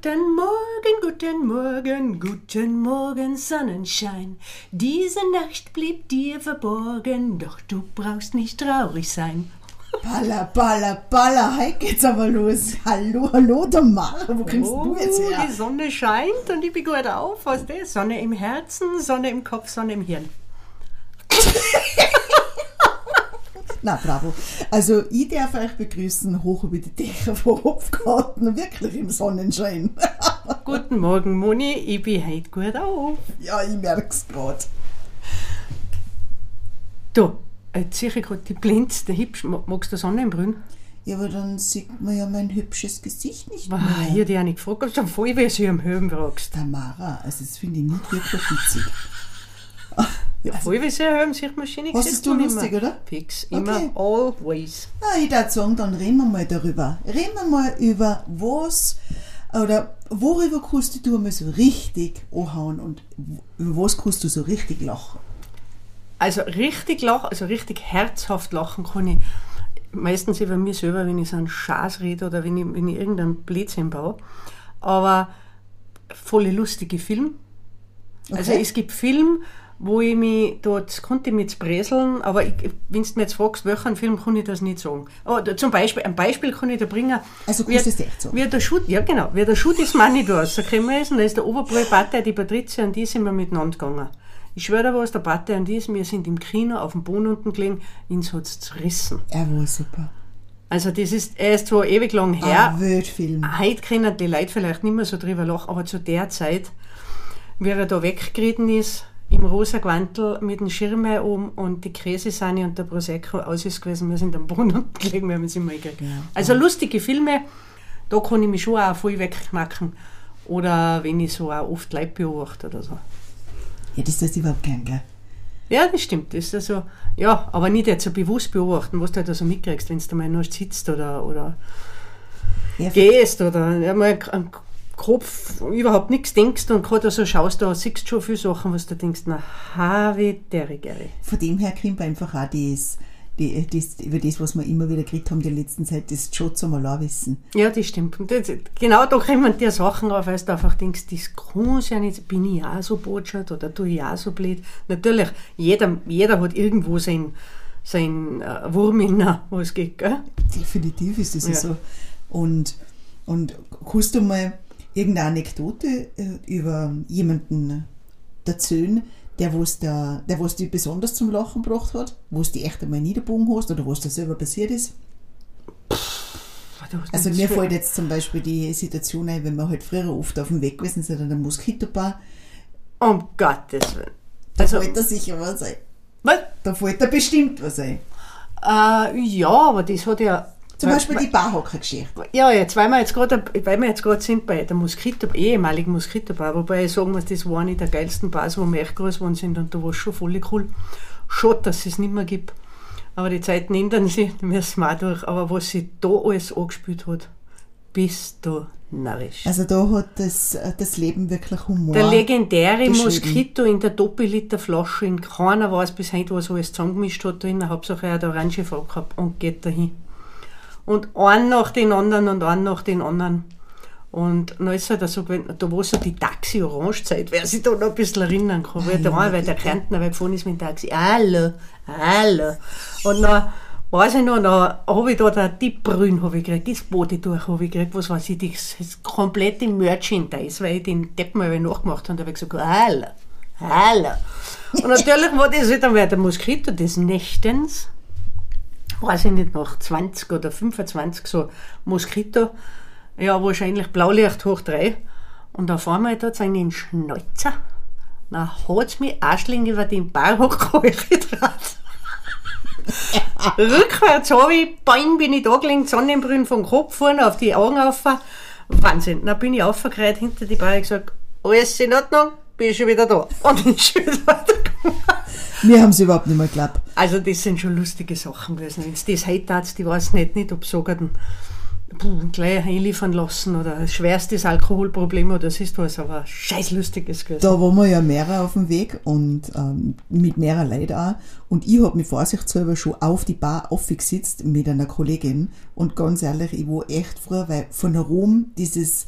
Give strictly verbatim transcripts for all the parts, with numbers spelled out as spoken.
Guten Morgen, guten Morgen, guten Morgen, Sonnenschein. Diese Nacht blieb dir verborgen, doch du brauchst nicht traurig sein. Baller, baller, baller, heute geht's aber los. Hallo, hallo, der Mara, wo kommst Oh, du jetzt her? die Sonne scheint und ich bin gut auf. Was ist das? Sonne im Herzen, Sonne im Kopf, Sonne im Hirn. Na, bravo. Also, ich darf euch begrüßen, hoch über die Dächer von Hopfgarten, wirklich im Sonnenschein. Guten Morgen, Moni, ich bin heute gut auf. Ja, ich merk's grad. Du, jetzt sehe ich gerade die blindste hübsch. Magst du Sonnenbrühen? Ja, aber dann sieht man ja mein hübsches Gesicht nicht mehr. Ah, ich hätte dich auch nicht gefragt, ob du voll wie sie am Höhen fragst. Tamara, also das finde ich nicht wirklich witzig. Ja, voll wie sie am Höhen sieht man schon nicht. Was ist du lustig, oder? Fix, Okay. immer, always. Na, ich würde sagen, dann reden wir mal darüber. Reden wir mal über was, oder worüber kannst du mal so richtig anhauen und über was kannst du so richtig lachen? Also richtig lachen, also richtig herzhaft lachen kann ich meistens über mich selber, wenn ich so einen Schaß rede oder wenn ich, wenn ich irgendeinen Blödsinn baue. Aber voll lustige Filme. Also Okay. es gibt Filme, wo ich mich, dort konnte ich mich jetzt bräseln, aber ich, wenn du mir jetzt fragst, welchen Film, kann ich das nicht sagen. Aber da, zum Beispiel, ein Beispiel kann ich da bringen. Also wie, kannst du es echt sagen? wie der Shoot, ja genau, wie der Shoot ist Money da rausgekommen ist, und da ist der Oberbrüder, die Patricia und die sind wir miteinander gegangen. Ich schwöre dir was, der Pate und ich, wir sind im Kino auf dem Boden unten gelegen, uns hat es zerrissen. Er war super. Also das ist, er ist zwar ewig lang her, Ein Wildfilm. heute können die Leute vielleicht nicht mehr so drüber lachen, aber zu der Zeit, wie er da weggeritten ist, im rosa Gwantel mit dem Schirm oben und die Käsesahne und der Prosecco aus ist gewesen, wir sind am Boden unten gelegen, wir haben uns immer gekriegt. Ja. Also lustige Filme, da kann ich mich schon auch voll wegknacken. Oder wenn ich so auch oft Leute beobachte oder so. Ja, das tust du überhaupt gern, gell? Ja, das stimmt. Das ist also, ja, aber nicht jetzt so bewusst beobachten, was du halt so mitkriegst, wenn du da mal noch sitzt oder, oder Ja, gehst oder ja, mal an Kopf überhaupt nichts denkst und gerade so schaust, da siehst du schon viele Sachen, was du denkst, na, habe der Gere. von dem her kommt einfach auch das, die, das, über das, was wir immer wieder gekriegt haben in der letzten Zeit, das schon zum Wissen. Ja, das stimmt. Und das, genau da kommen dir Sachen auf, weil du einfach denkst, das kann ja nicht, bin ich auch so botschert oder tue ich auch so blöd. Natürlich, jeder, jeder hat irgendwo sein, sein äh, Wurm in der, wo es geht, gell? Definitiv ist das Ja. so. Und, und kannst du mal irgendeine Anekdote äh, über jemanden erzählen, der was der, der was dich besonders zum Lachen gebracht hat, wo es dich echt einmal niedergebogen hast oder was da selber passiert ist? Also mir fällt jetzt zum Beispiel die Situation ein, wenn wir halt früher oft auf dem Weg gewesen sind an der Moskitobar, Um Gottes Willen. da Also, fällt da sicher was ein. was? Da fällt da bestimmt was ein. Äh, ja, aber das hat ja... Zum Beispiel die Barhocker-Geschichte. Ja, jetzt, weil wir jetzt gerade, weil wir jetzt gerade sind bei der Moskito, ehemaligen Moskitobar, wobei ich sagen muss, das war eine der geilsten Bars, wo wir echt groß geworden sind und da war es schon voll cool. Schade, dass es es nicht mehr gibt. Aber die Zeiten ändern sich, da müssen wir auch durch. Aber was sich da alles angespielt hat, bist du narrisch. Also da hat das, das Leben wirklich Humor. Der legendäre beschrieben. Moskito in der Doppelliter-Flasche, in keiner weiß bis heute, was alles zusammengemischt hat drin, Hauptsache er hat orange Farbe gehabt und geht dahin. Und einen nach den anderen und einen nach den anderen. Und dann ist halt so gewesen, da war so die Taxi-Orange-Zeit, wer sich da noch ein bisschen erinnern kann. Weil, Ah, der, ja, eine, weil der bitte. Kärntner weil gefahren ist mit dem Taxi, hallo, hallo. Und dann, weiß ich noch, dann habe ich da den Tippbrünn habe ich gekriegt, das Body durch habe ich gekriegt, was weiß ich, das, das komplette Merchandise, weil ich den Depp mal nachgemacht habe, und da habe ich gesagt, hallo, hallo. Und natürlich war das halt dann der Moskito des Nächtens, weiß ich nicht, nach zwanzig oder fünfundzwanzig so Moskito, ja, wahrscheinlich Blaulicht hoch drei. Und auf einmal hat es einen Schnäuzer. Dann hat es mich Arschling über den Barhocker getragen. Rückwärts habe ich, bang, bin ich da gelegen, Sonnenbrühen vom Kopf vorne auf die Augen rauf. Wahnsinn. Dann bin ich aufgereiht hinter die Bar und gesagt, alles in Ordnung, bin ich schon wieder da. Und ich schon wieder weitergekommen. Wir haben es überhaupt nicht mehr geglaubt. Also das sind schon lustige Sachen gewesen. Wenn es das heute hat, ich weiß nicht, nicht ob sie sagen, puh, gleich einliefern lassen oder ein schwerstes Alkoholproblem oder das ist was, aber scheiß lustiges gewesen. Da waren wir ja mehrere auf dem Weg und ähm, mit mehreren Leuten auch. Und ich habe mich vorsichtshalber schon auf die Bar aufgesetzt mit einer Kollegin. Und ganz ehrlich, ich war echt froh, weil von herum dieses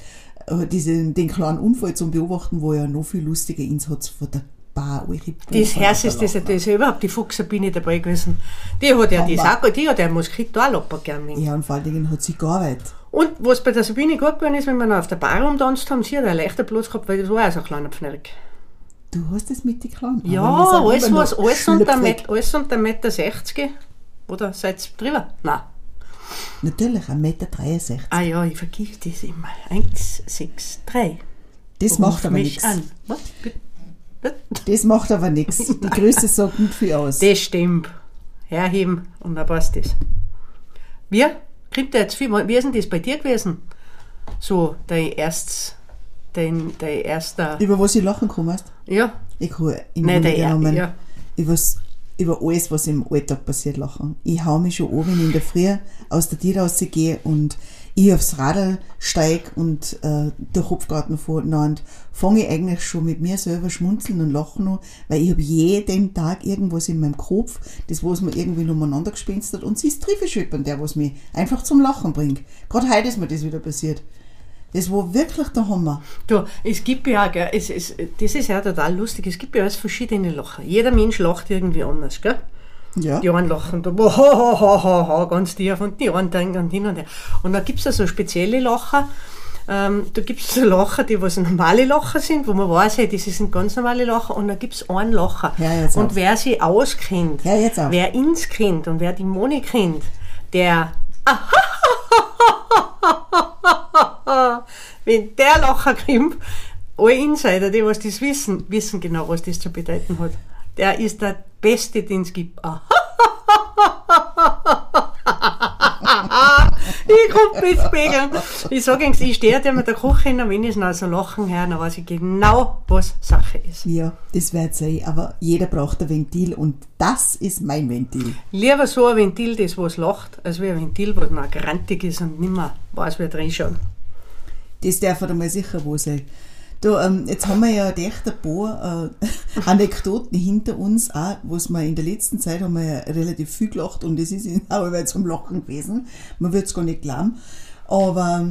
äh, diesen, den kleinen Unfall zum Beobachten, wo ja noch viel lustiger ins hat von der Bar eure Das Herz ist das, das ist ja überhaupt die Fuchsabine dabei gewesen. Die hat ja das auch, die hat ja Moskitalopper gern. Ja, und vor allen Dingen hat sie gearbeitet. Und was bei der Sabine gut geworden ist, wenn wir noch auf der Bar rumtanzt haben, sie hat einen leichten Platz gehabt, weil das war auch so ein kleiner Pfnerk. Du hast das mitgeklaut? Ja, alles was, alles unter eins Meter sechzig. Oder seid ihr drüber? Nein. Natürlich, ein Meter dreiundsechzig. Ah ja, ich vergiss das immer. eins Komma dreiundsechzig. Das Ruf macht aber mich nichts. an. Was? Das macht aber nichts. Die Größe sagt nicht viel aus. Das stimmt. Herheben und dann passt das. Wir? Kriegt ihr jetzt viel? Wie ist denn das bei dir gewesen? So, dein erstes, dein, dein erster... Über was ich lachen kann, weißt du? Ja. Ich kann im Nein, Grunde der, genommen ja. übers, über alles, was im Alltag passiert, lachen. Ich hau mich schon an, wenn ich in der Früh aus der Tür rausgehe und ich aufs Radl steige und äh, der Hopfgarten fahre, und fange ich eigentlich schon mit mir selber schmunzeln und lachen an, weil ich habe jeden Tag irgendwas in meinem Kopf, das was mir irgendwie umeinander gespenst hat, und sie ist Triffelschüppern, der was mich einfach zum Lachen bringt. Gerade heute ist mir das wieder passiert. Das war wirklich der Hammer. Du, es gibt ja auch, gell, es, es, das ist ja total lustig, es gibt ja alles verschiedene Lachen. Jeder Mensch lacht irgendwie anders, gell? Ja. Die einen lachen da, ha, ha, ha, ha, ha, ganz tief, und die anderen denken hin und her. Und dann gibt es ja so spezielle Lacher. Ähm, da gibt es so Lacher, die was normale Lacher sind, wo man weiß, hey, das sind ganz normale Lacher. Und dann gibt es einen Lacher. Ja, jetzt und auf. wer sich auskennt, Ja, jetzt auf. wer ins kennt und wer die Moni kennt, der wenn der Lacher kommt, alle Insider, die was das wissen, wissen genau, was das zu bedeuten hat. Der ist der Beste, den es gibt. Ich komm mit Spiegeln. Ich sage Ihnen, ich stehe da mit der Küche hin, und wenn ich noch so lachen höre, dann weiß ich genau, was Sache ist. Ja, das wird sein, aber jeder braucht ein Ventil, und das ist mein Ventil. Lieber so ein Ventil, das was lacht, als wie ein Ventil, was noch grantig ist und nicht mehr weiß, wie drin schaut. Das darf er mal sicher wo sein. Da, ähm, jetzt haben wir ja echt ein paar äh, Anekdoten hinter uns, auch, was wir in der letzten Zeit haben wir ja relativ viel gelacht, und das ist auch weil zum Lachen gewesen. Man wird es gar nicht glauben. Aber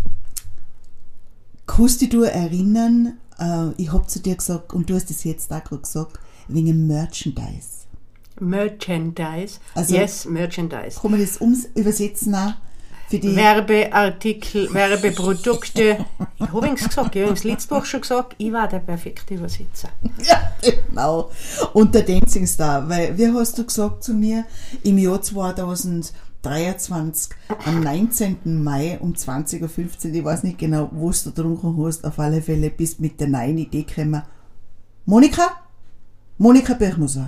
kannst du dich erinnern, äh, ich habe zu dir gesagt, und du hast es jetzt auch gerade gesagt, wegen Merchandise. Merchandise? Also, yes, Merchandise. Kann man das ums übersetzen auch? Für die Werbeartikel, Werbeprodukte. Ich habe es gesagt, ich habe es letzte Woche schon gesagt, ich war der perfekte Übersetzer. Ja, genau. Und der Dancing Star, weil, wie hast du gesagt zu mir, im Jahr zweitausenddreiundzwanzig, am neunzehnten Mai um zwanzig Uhr fünfzehn, ich weiß nicht genau, was du getrunken hast, auf alle Fälle bist mit der neuen Idee gekommen. Monika? Monika Birchmoser.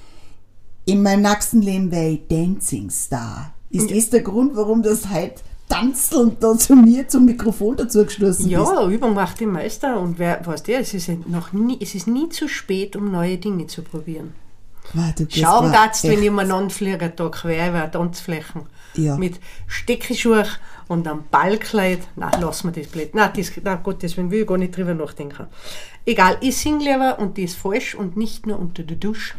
In meinem nächsten Leben wäre ich Dancing Star. Ist das der Grund, warum das heute tanzelnd da zu mir zum Mikrofon dazu gestoßen ist? Ja, Übung macht den Meister, und wer, weißt du, es ist noch nie, es ist nie zu spät, um neue Dinge zu probieren. Wow, du bist Schauen aber darfst, wenn echt- ich umeinander fliege, da quer über Tanzflächen. Ja. Mit Steckenschuhe und einem Ballkleid. Nein, lass mir das blöd. Nein, das, nein, Gottes Willen, will ich gar nicht drüber nachdenken. Egal, ich singe lieber, und das ist falsch, und nicht nur unter der Dusche.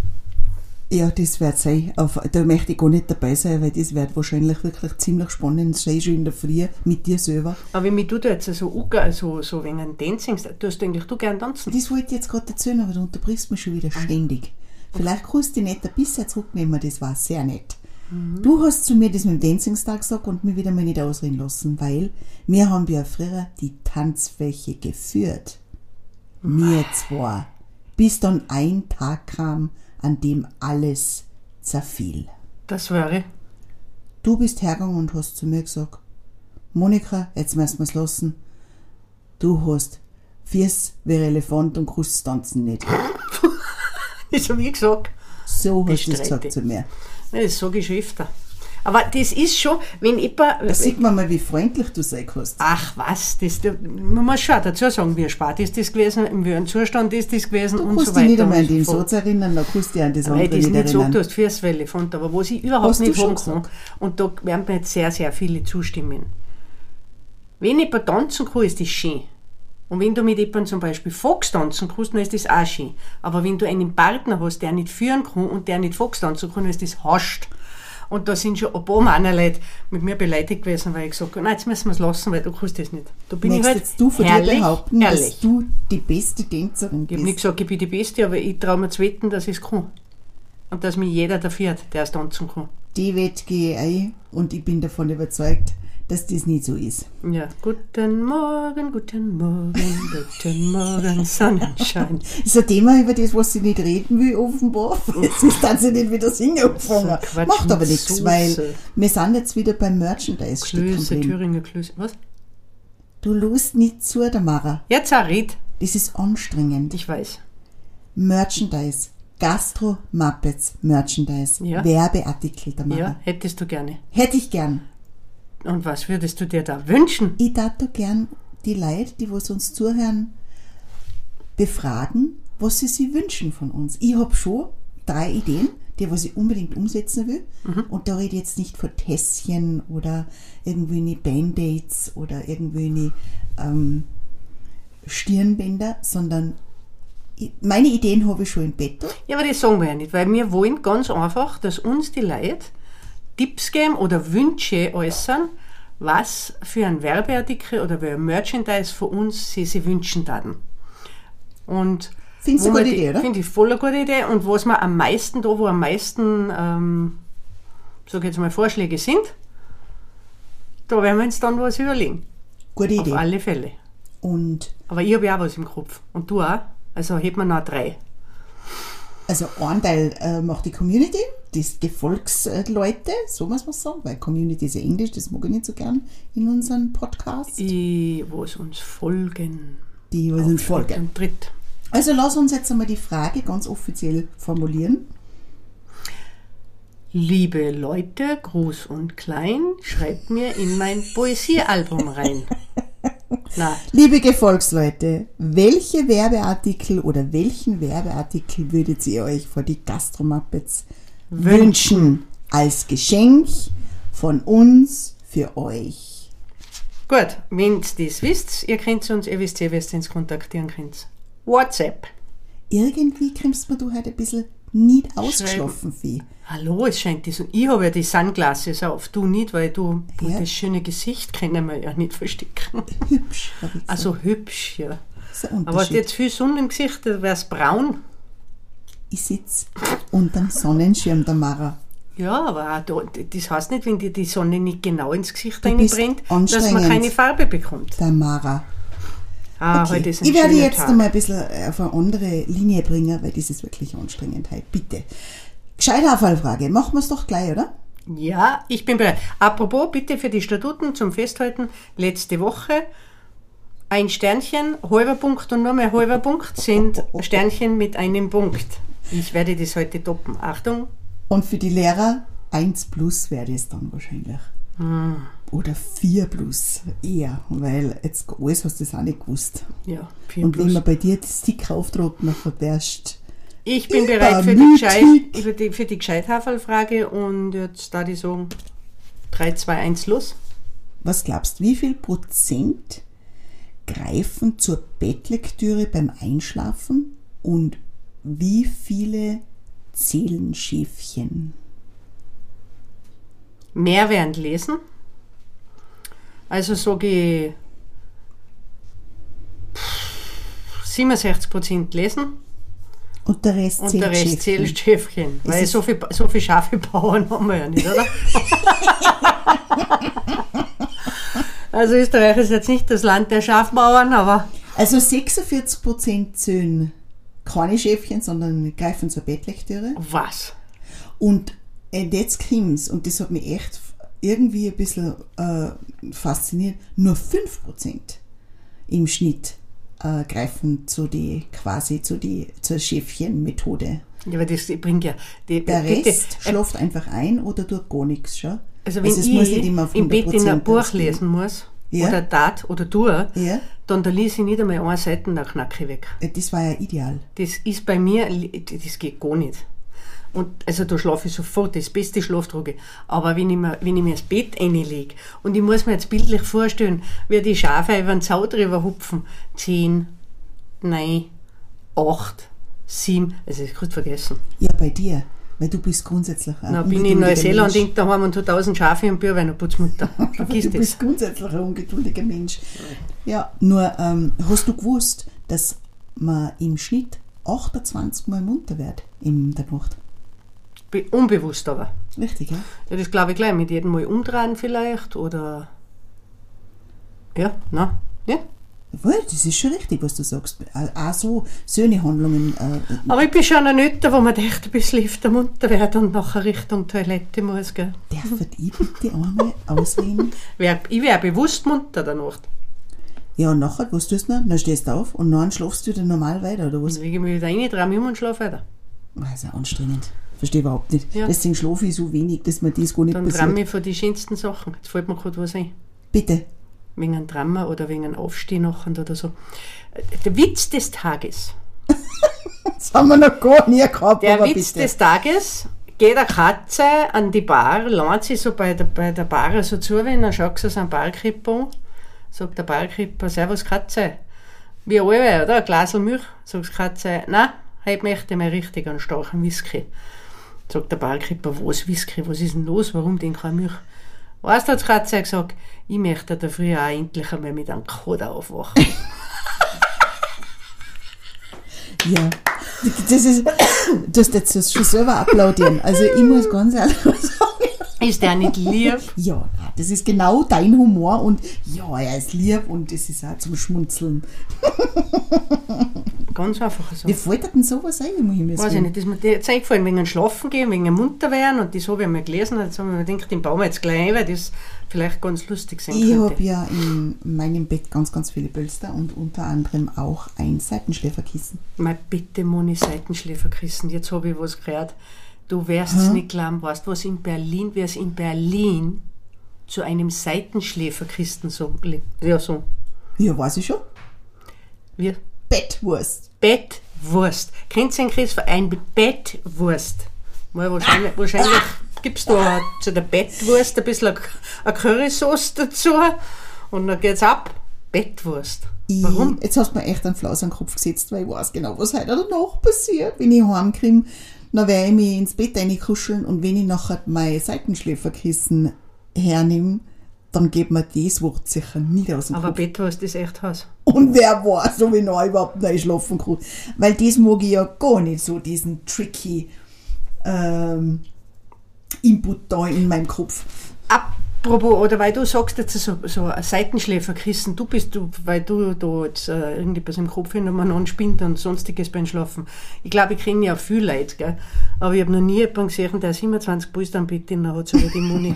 Ja, das wird sein. Auf, da möchte ich gar nicht dabei sein, weil das wird wahrscheinlich wirklich ziemlich spannend sein, schon in der Früh mit dir selber. Aber wenn mich du da jetzt so ange- so, so wegen einem Dancing, tust du eigentlich du gern tanzen? Das wollte ich jetzt gerade erzählen, aber du unterbrichst mich schon wieder ständig. Vielleicht kannst du dich nicht ein bisschen zurücknehmen, das war sehr nett. Mhm. Du hast zu mir das mit dem Dancing Star gesagt und mich wieder mal nicht ausreden lassen, weil wir haben ja früher die Tanzfläche geführt. Wir zwei. Bis dann ein Tag kam, an dem alles zerfiel. Das wäre. Du bist hergegangen und hast zu mir gesagt, Monika, jetzt müssen wir es lassen. Du hast Füße wie ein Elefant und kannst tanzen nicht. Das habe ich gesagt. So hast du es Bestreite. gesagt zu mir. Nein, das sage ich schon öfter. Aber das ist schon, wenn jemand... Da sieht man mal, wie freundlich du sein kannst. Ach was, das, man muss schon dazu sagen, wie spät ist das gewesen, in welchem Zustand ist das gewesen Du und kannst so dich weiter. nicht einmal an und den so fort. Satz erinnern, dann kannst du dich an das Weil andere ich das nicht nicht so, erinnern. du hast fürs Elefant, aber was ich überhaupt Hast du nicht schon sagen kann, gesagt. und da werden mir jetzt sehr, sehr viele zustimmen. Wenn jemand tanzen kann, ist das schön. Und wenn du mit jemandem zum Beispiel Fox tanzen kannst, dann ist das auch schön. Aber wenn du einen Partner hast, der nicht führen kann und der nicht Fox tanzen kann, dann ist das hascht. Und da sind schon ein paar Männer Leute mit mir beleidigt gewesen, weil ich gesagt habe, nein, jetzt müssen wir es lassen, weil du kannst das nicht. Da bin Möchtest ich halt jetzt du von herrlich, dir behaupten, herrlich. dass du die beste Tänzerin Ich habe nicht bist? gesagt, ich bin die Beste, aber ich traue mir zu wetten, dass ich es kann. Und dass mich jeder dafür hat, der es tanzen kann. Die Wette gehe ich ein und ich bin davon überzeugt, dass das nicht so ist. Ja, guten Morgen, guten Morgen, guten Morgen, Sonnenschein. Das ist ein Thema, über das, was sie nicht reden will, offenbar. Jetzt ist dann sie nicht wieder singen angefangen. So Quatsch Macht aber mit nichts, Soße. weil wir sind jetzt wieder beim Merchandise stehen Klöße, geblieben. Thüringer Klöße. Was? Du lust nicht zu, der Mara. Jetzt auch red. Das ist anstrengend. Ich weiß. Merchandise. Gastro Muppets Merchandise. Ja. Werbeartikel, der Mara. Ja, hättest du gerne. Hätte ich gern. Und was würdest du dir da wünschen? Ich darf da gern die Leute, die was uns zuhören, befragen, was sie sich wünschen von uns. Ich habe schon drei Ideen, die was ich unbedingt umsetzen will. Mhm. Und da rede ich jetzt nicht von Tässchen oder irgendwie Band-Aids oder irgendwie ähm, Stirnbänder, sondern ich, meine Ideen habe ich schon im Bett. Ja, aber das sagen wir ja nicht, weil wir wollen ganz einfach, dass uns die Leute Tipps geben oder Wünsche äußern, was für ein Werbeartikel oder für ein Merchandise von uns sie sich wünschen würden. Und Findest du wo eine wir gute die- Idee, oder? Finde ich voll eine gute Idee. Und was wir am meisten, da wo am meisten, ähm, sag ich jetzt mal, Vorschläge sind, da werden wir uns dann was überlegen. Gute Idee. Auf alle Fälle. Und Aber ich habe ja auch was im Kopf. Und du auch. Also hätten wir noch drei. also ein Teil äh, macht die Community, die Gefolgsleute, so muss man sagen, weil Community ist ja Englisch, das mag ich nicht so gern in unserem Podcast. Die, was uns folgen. Die was uns folgen. Und dritt. Also lass uns jetzt einmal die Frage ganz offiziell formulieren. Liebe Leute, groß und klein, schreibt mir in mein Poesiealbum rein. Na, Liebe Gefolgsleute, welche Werbeartikel oder welchen Werbeartikel würdet ihr euch vor die Gastromuppets wünschen als Geschenk von uns für euch? gut, wenn ihr das wisst, ihr könnt uns, ihr wisst ja, wie ihr uns kontaktieren könnt. WhatsApp. Irgendwie kriegst du heute ein bisschen nicht ausgeschlafen, Vieh. Hallo, es scheint die Sonne. Ich habe ja die Sunglasses auf, du nicht, weil du Ja. das schöne Gesicht können wir ja nicht verstecken. Hübsch, hab ich gesagt. Also hübsch, ja. Das ist ein Aber hast Unterschied. du jetzt viel Sonne im Gesicht, dann wäre es braun. Ich sitze unterm Sonnenschirm der Mara. Ja, aber auch da, das heißt nicht, wenn dir die Sonne nicht genau ins Gesicht Du bist reinbrennt, dass man anstrengend. keine Farbe bekommt. Der Mara. Ah, Okay. heute ist ein Ich werde schöner jetzt Tag. einmal ein bisschen auf eine andere Linie bringen, weil das ist wirklich anstrengend heute. Bitte. Gescheite Abfallfrage. Machen wir es doch gleich, oder? Ja, ich bin bereit. Apropos, bitte für die Statuten zum Festhalten, letzte Woche ein Sternchen, halber Punkt und nochmal halber Punkt sind Sternchen mit einem Punkt. Ich werde das heute toppen. Achtung. Und für die Lehrer eins plus wäre es dann wahrscheinlich. Hm. Oder vier plus eher, weil jetzt alles hast du das auch nicht gewusst. Ja, vier Und wenn plus. man bei dir das Stick aufdruckt, nachher wärst Ich bin bereit für die, Gescheit, Übermütig. für die, für die Gescheithaferlfrage und jetzt da die sagen drei, zwei, eins los. Was glaubst du, wie viel Prozent greifen zur Bettlektüre beim Einschlafen und wie viele zählen Schäfchen? Mehr während Lesen. Also sage ich siebenundsechzig Prozent lesen Und der Rest und zählt der Rest Schäfchen. zählt Schäfchen. Weil ist- so viele so viel scharfe Bauern haben wir ja nicht, oder? Also Österreich ist jetzt nicht das Land der Schafbauern, aber Also sechsundvierzig Prozent zählen keine Schäfchen, sondern greifen zur Bettlektüre. was? Und äh, jetzt kommt's, und das hat mich echt irgendwie ein bisschen äh, fasziniert, nur fünf Prozent im Schnitt äh, greifen zu die, quasi zu die, zur Schäfchen-Methode. Ja, aber das bringt ja... Die, Der bitte, Rest schläft einfach ein oder tut gar nichts, schau. Also wenn es ich muss nicht immer auf im Bett in ein hundert Prozent Buch ausgehen. lesen muss, Ja. oder tat oder tue, Ja. dann da lese ich nicht einmal eine Seite, da knacke ich weg. Äh, Das war ja ideal. Das ist bei mir, das geht gar nicht. Und also da schlafe ich sofort, das beste Schlafdroge. Aber wenn ich mir, wenn ich mir ins Bett reinlege und ich muss mir jetzt bildlich vorstellen, wie die Schafe über den Zaun drüber hupfen, zehn, neun, acht, sieben, also ich kurz vergessen. Ja, bei dir. Weil du bist grundsätzlich ein Dann bin ich in ungeduldiger Neuseeland Mensch. und daheim und so tausend Schafe und Bürwein und Putzmutter. Vergiss Du das. bist grundsätzlich ein ungeduldiger Mensch. Ja, nur ähm, hast du gewusst, dass man im Schnitt achtundzwanzig Mal munter wird in der Nacht? Be- Unbewusst aber. Richtig, ja? Ja, das glaube ich gleich. Mit jedem Mal umdrehen vielleicht oder... Ja, nein. Ja. Wohl, das ist schon richtig, was du sagst. Auch so schöne Handlungen. Äh, Aber ich bin schon eine Nütte, wo man echt ein bisschen öfter munter wird und nachher Richtung Toilette muss. Gell? darf ich bitte einmal ausreden? Wer- Ich wäre bewusst munter danach. Ja, und nachher, was tust du noch? Dann stehst du auf und dann schlafst du wieder normal weiter, oder was? Dann lege ich mich wieder rein, drehe mich um und schlafe weiter. Also anstrengend. Verstehe überhaupt nicht. Ja. Deswegen schlafe ich so wenig, dass mir das gar nicht Dann passiert. träume ich von den schönsten Sachen. Jetzt fällt mir gerade was ein. Bitte. Wegen einem Drama oder wegen einem Aufstehen nachher oder so. Der Witz des Tages. Das haben wir noch gar nie gehabt, Der aber Witz bitte. des Tages, geht eine Katze an die Bar, lernt sie so bei der, bei der Bar so zu, wenn dann schaut sie so einen Barkeeper an, sagt der Barkeeper, servus Katze, wie alle, oder? Ein Glasl Milch, sagt die Katze, nein, heute möchte ich mal richtig einen starken Whisky. Sagt der Barkeeper, was Whisky, was ist denn los, warum denn keine Milch? Weißt du, hat die Katze gesagt, ich möchte da früher auch endlich einmal mit einem Koda aufwachen. Ja, das ist, du hast jetzt das schon selber applaudieren. Also ich muss ganz ehrlich sagen, Ist der nicht lieb? ja, nein, das ist genau dein Humor und ja, er ist lieb und das ist auch zum Schmunzeln. Ganz einfach so. Wie fällt dir denn sowas ein, im Himmels Weiß ich Willen? nicht, das ist mir die Zeit gefallen, wegen dem Schlafen gehen, wegen dem munter werden und das habe ich mal gelesen, jetzt habe ich mir gedacht, den bauen wir jetzt gleich ein, weil das vielleicht ganz lustig sein Ich habe könnte. ja in meinem Bett ganz, ganz viele Pölster und unter anderem auch ein Seitenschläferkissen. Mal bitte, Moni, Seitenschläferkissen, jetzt habe ich was gehört. Du wirst es nicht glauben, weißt du, was in Berlin, wie es in Berlin zu einem Seitenschläferkissen so, ja so, Ja, weiß ich schon. wie Bettwurst. Bettwurst. Kennt ihr einen Chris? Ein Bettwurst. Mal wahrscheinlich wahrscheinlich gibt es da zu der Bettwurst ein bisschen eine Currysauce dazu und dann geht's ab. Bettwurst. Ich, Warum? Jetzt hast du mir echt einen Flaus an den Kopf gesetzt, weil ich weiß genau, was heute danach passiert. Wenn ich heimkomme, dann werde ich mich ins Bett reinkuscheln und wenn ich nachher mein Seitenschläferkissen hernehme, dann geht mir das Wort sicher nicht aus dem Aber Kopf. Bettwurst ist echt heiß. Und wer weiß, ob ich noch überhaupt nicht schlafen kann. Weil das mag ich ja gar nicht, so diesen tricky ähm, Input da in meinem Kopf. Apropos, oder weil du sagst jetzt so, so ein Seitenschläferkissen, du bist du, weil du da jetzt äh, irgendetwas im Kopf hinten anspinnt und sonstiges beim Schlafen. Ich glaube, ich kenne ja viele Leute, gell? Aber ich habe noch nie jemanden gesehen, der siebenundzwanzig Polster am Bett in hat, so wie die Moni.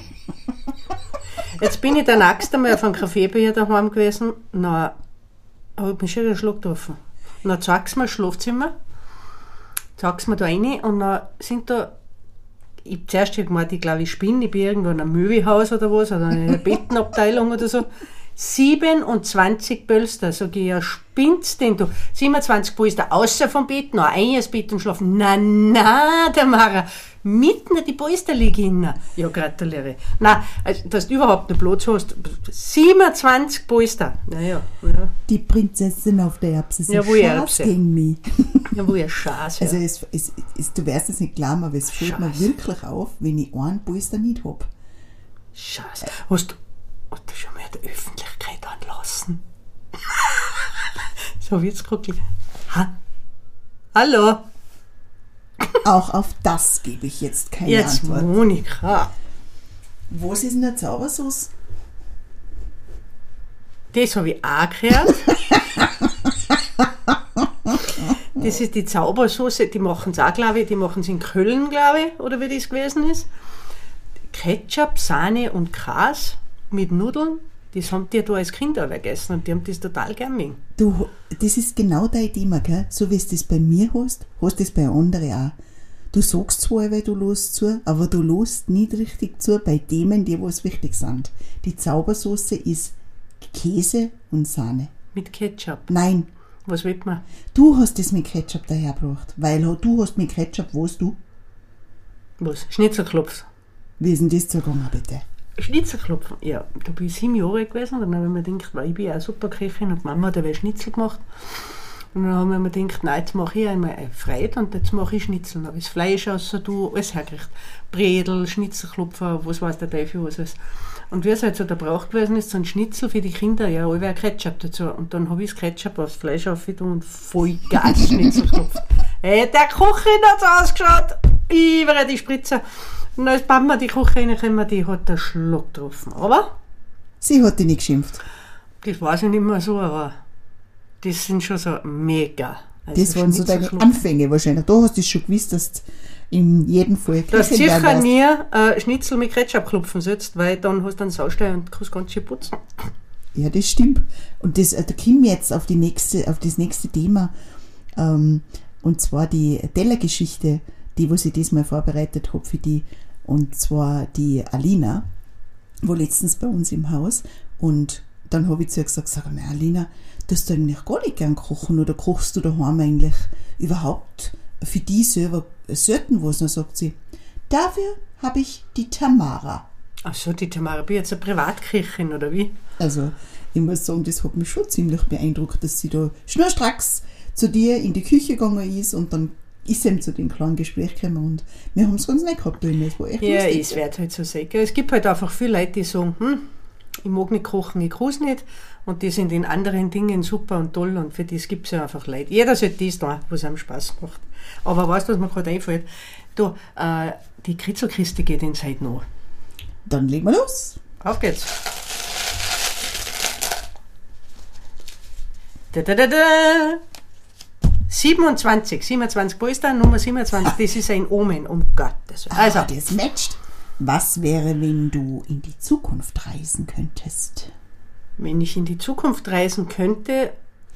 Jetzt bin ich der nächste Mal auf einem Café bei ihr daheim gewesen, dann habe ich mich schon wieder Schlag getroffen. Und dann zeigt sie mir das Schlafzimmer, zeigt sie mir da rein und dann sind da, ich hab zuerst gemeint, ich glaube, ich spinne, ich bin irgendwo in einem Möbelhaus oder was, oder in einer Bettenabteilung oder so. siebenundzwanzig Pölster, sag ich, ja, spinnst denn du? siebenundzwanzig Polster außer vom Bett, noch ein ins Bett und schlafen. Na, na, der Mara, mitten in die Polster liegen hin. Ja, gratuliere. Na, also, dass du überhaupt einen Platz hast. siebenundzwanzig Polster. Naja, ja. Die Prinzessin auf der Erbse, sie Ja, wo schaut Erbse? gegen mich. Ja, wo ihr Scheiße. Also es, es, es, du wirst es nicht glauben, aber es fällt mir Scheiße. wirklich auf, wenn ich einen Polster nicht habe. Scheiße. Hast du, hast du schon mal der Öffentlichkeit anlassen? So wird's gerade. Ha? Hallo? Auch auf das gebe ich jetzt keine Jetzt, Antwort. Monika. Was ist denn der Zaubersauce? Das habe ich auch gehört. Das ist die Zaubersauce, die machen es auch, glaube ich, die machen es in Köln, glaube ich, oder wie das gewesen ist. Ketchup, Sahne und Gras mit Nudeln, das haben die da als Kinder gegessen und die haben das total gern mögen. Du, das ist genau dein Thema, gell? So wie du das bei mir hast, hast du das bei anderen auch. Du sagst zwar, weil du los zu, aber du lost nicht richtig zu bei Themen, die was wichtig sind. Die Zaubersauce ist Käse und Sahne. Mit Ketchup. Nein, Was will man? du hast das mit Ketchup dahergebracht, weil du hast mit Ketchup, was du? Was? Schnitzelklopf. Wie ist denn das zugegangen, bitte? Schnitzelklopfen? Ja, da bin ich sieben Jahre alt gewesen. Dann habe ich mir gedacht, weil ich bin ja auch super Köchin und Mama hat ja Schnitzel gemacht. Und dann haben wir mir gedacht, nein, jetzt mache ich einmal eine Freude und jetzt mache ich Schnitzel. Dann habe ich das Fleisch aus, du, alles hergerichtet. Bredel, Schnitzelklopfer, was weiß der Teufel was alles. Und wie es halt so da braucht gewesen ist, so ein Schnitzel für die Kinder, ja, allweil Ketchup dazu. Und dann habe ich das Ketchup aufs Fleisch aufgetan und voll Gas Schnitzel geklopft. Hey, der Kochrin hat so ausgeschaut, über die Spritze. Und als Mama die Küche reingekommen, die hat einen Schluck getroffen. Aber Sie hat dich nicht geschimpft. das weiß ich nicht mehr so, aber das sind schon so mega. Also Das waren so deine Schnitzelschluck. Anfänge wahrscheinlich. Da hast du schon gewusst, dass du in jedem Fall Du hast Köchin werden sicher wirst. nie äh, Schnitzel mit Ketchup klopfen sollst, weil dann hast du einen Saustall und kannst ganz schön putzen. Ja, das stimmt. Und das, äh, da kommen wir jetzt auf, die nächste, auf das nächste Thema. Ähm, und zwar die Tellergeschichte, die, was ich diesmal vorbereitet habe für die. Und zwar die Alina, war letztens bei uns im Haus. Und dann habe ich zu ihr gesagt, sag mal, Alina, dass du eigentlich gar nicht gern kochen oder kochst du daheim eigentlich überhaupt für die selber selten was? Dann sagt sie, dafür habe ich die Tamara. Ach so, die Tamara, bin jetzt eine Privatköchin oder wie? Also ich muss sagen, das hat mich schon ziemlich beeindruckt, dass sie da schnurstracks zu dir in die Küche gegangen ist und dann ist eben zu dem kleinen Gespräch gekommen und wir haben es ganz nett gehabt. Das war echt Ja, lustig. es wird halt so sein. Es gibt halt einfach viele Leute, die sagen, hm, ich mag nicht kochen, ich kann es nicht. Und die sind in anderen Dingen super und toll und für das gibt es ja einfach Leute. Jeder sollte das tun, was einem Spaß macht. Aber weißt du, was mir gerade einfällt? Du, äh, die Kritzelkiste geht in Zeit noch. Dann legen wir los. Auf geht's. Da, da, da, da. siebenundzwanzig, siebenundzwanzig, wo ist da Nummer siebenundzwanzig? Das ist ein Omen, um Gottes Willen. Also, Also, das matcht. Was wäre, wenn du in die Zukunft reisen könntest? wenn ich in die Zukunft reisen könnte,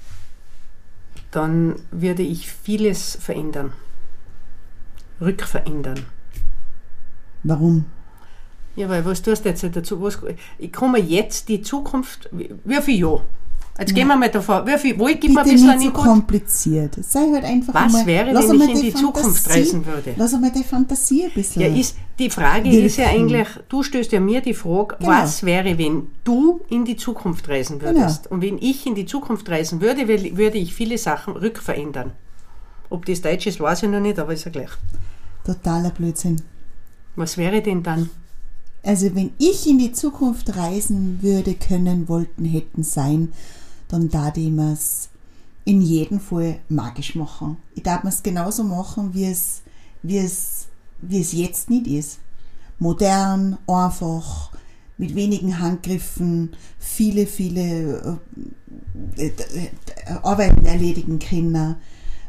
dann würde ich vieles verändern. Rückverändern. Warum? Ja, weil was tust du jetzt dazu? Was, ich kann mir jetzt die Zukunft, wie wie viel Jahr? Jetzt gehen wir mal davon, wie viel, wo ich gebe mir ein Bitte bisschen nicht so Input. kompliziert. Sei halt einfach Was einmal, wäre, lass wenn einmal ich in die Zukunft Fantasie- reisen würde? Lass einmal die Fantasie ein bisschen. Ja, ist, die Frage wirken. ist ja eigentlich, du stößt ja mir die Frage, Genau. was wäre, wenn du in die Zukunft reisen würdest? Genau. Und wenn ich in die Zukunft reisen würde, will- würde ich viele Sachen rückverändern. Ob das Deutsch ist, weiß ich noch nicht, aber ist ja gleich. Totaler Blödsinn. Was wäre denn dann? Also wenn ich in die Zukunft reisen würde, können, wollten, hätten, sein, dann darf ich es in jedem Fall magisch machen. Ich darf es genauso machen, wie es, wie es, wie es jetzt nicht ist. Modern, einfach, mit wenigen Handgriffen, viele, viele äh, äh, Arbeiten erledigen können,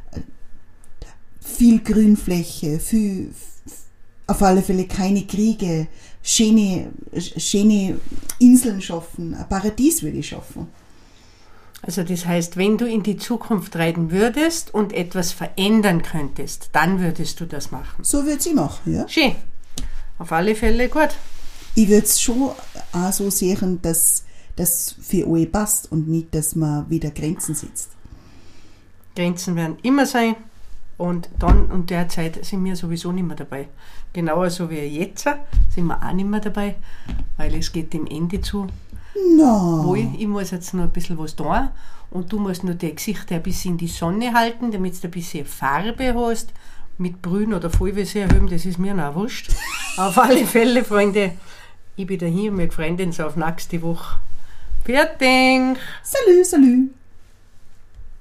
viel Grünfläche, viel, auf alle Fälle keine Kriege, schöne, schöne Inseln schaffen, ein Paradies würde ich schaffen. Also das heißt, wenn du in die Zukunft reiten würdest und etwas verändern könntest, dann würdest du das machen. So würde ich machen, ja. Schön. Auf alle Fälle gut. Ich würde es schon auch so sehen, dass das für alle passt und nicht, dass man wieder Grenzen setzt. Grenzen werden immer sein und dann und derzeit sind wir sowieso nicht mehr dabei. Genauso wie jetzt sind wir auch nicht mehr dabei, weil es geht dem Ende zu. No. Wohl, ich muss jetzt noch ein bisschen was tun und du musst nur die Gesichter ein bisschen in die Sonne halten, damit du ein bisschen Farbe hast. Mit Brühen oder Vollwässer erhöhen, das ist mir noch wurscht. Auf alle Fälle, Freunde, ich bin da hier mit Freundin auf nächste Woche. Fertig! Salü, salü.